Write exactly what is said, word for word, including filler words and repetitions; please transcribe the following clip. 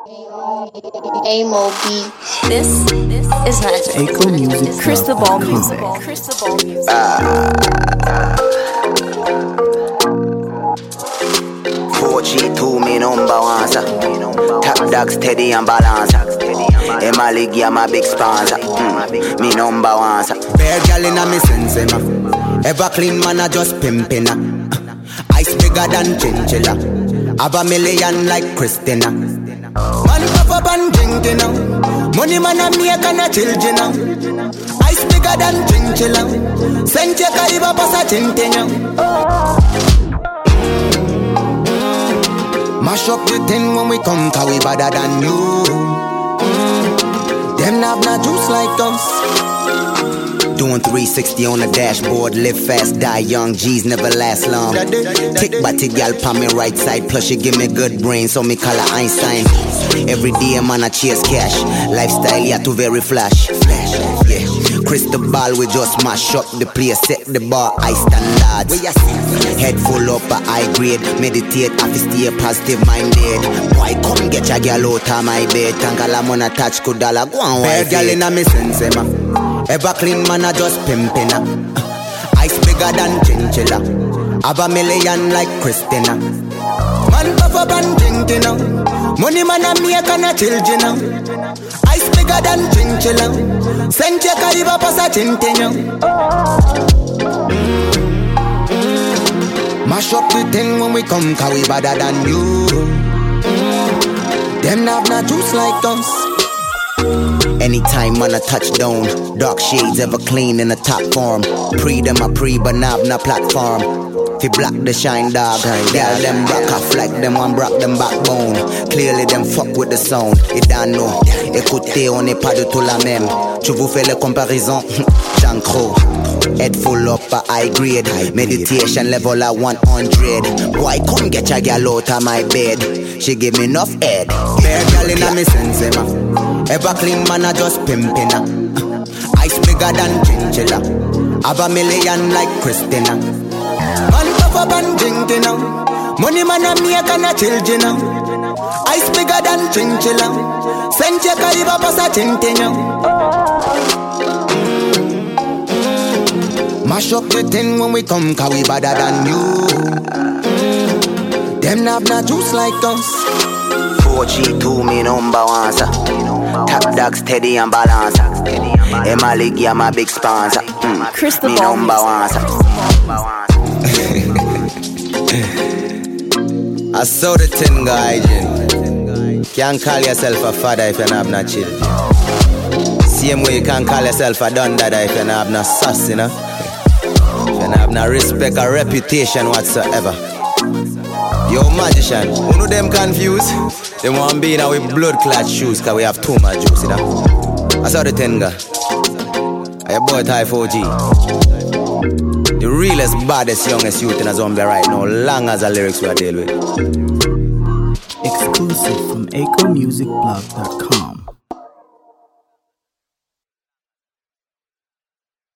Amo B. This, this is Magic. Echo Music. Crystal Ball Music. Crystal Ball Music. four G two, me number one, sir. Top dog steady and balance. Emma League, yeah, my big sponsor. Mm. Me number one, sir. Bear gal inna me sense, ma. Ever clean man, I just pimpin'. Ice bigger than chinchilla. Have a million like Christina. Man puff up and drinking now. Money man a make and a children now. Ice bigger than chinchilla. Send your caliber pass a chinchilla. Mash up the thing when we come, cause we better than you. Them have no juice like us. Doing three sixty on the dashboard. Live fast, die young, G's never last long. Tick by tick, y'all pa me right side. Plus you give me good brain, so me call her Einstein. Every day man I chase cash. Lifestyle, yeah, too very flash. Flash, yeah. Crystal ball, we just mash up the place. Set the bar, high standards. Head full up a high grade. Meditate, have to stay positive minded. Boy, come get your girl out of my bed. Tangala money touch kudala, go on. Bear girl inna me sense, ma. Ever clean man a just pimpin'. uh. Ice bigger than chinchilla. Have a million like Christina. Man puff up and drinking now. Money man a make and a children now. Ice bigger than chinchilla. Send your caliber pass a chinchilla. Mash up the thing when we come, cause we better than you. Them have no juice like us. Anytime on a touchdown, dark shades ever clean in the top form. Pre them a pre, but now na platform. Fi block the shine dog, girl them rock off like them one broke them backbone. Clearly them fuck with the sound, it don't know. Écoutez, on n'est pas de tout la même. Tu vous fais les comparaisons, Jean Crow. Head full up a high grade. Meditation level at one hundred. Boy, come get your girl out of my bed. She give me enough head. Bear girl inna me sense, ma. Ever clean man a just pimpin'. Ice bigger than chinchilla. Have a million like Christina. Man puff up and drinking now. Money man a make and a children now. Ice bigger than chinchilla. Send your caliber pass a chinchilla. Mash up the thing when we come, cause we better than you. Them have no juice like us. four G two, me number one, sir. Top dog steady and balance. Emma League, yeah, my big sponsor. Mm. Crystal me Ball number one, sir. I saw the thing, guy. Can't call yourself a father if you have no children. Same way you can't call yourself a done dada if you have no sus, you know. If you have no respect or reputation whatsoever. Yo, magician, who know them confused? They want be in our blood clot shoes, cause we have too much juice, you know. I saw the tenga. I your boy Ty four G. The realest, baddest, youngest youth in a zombie right now, long as the lyrics we are dealing with. Exclusive from echo music blog dot com.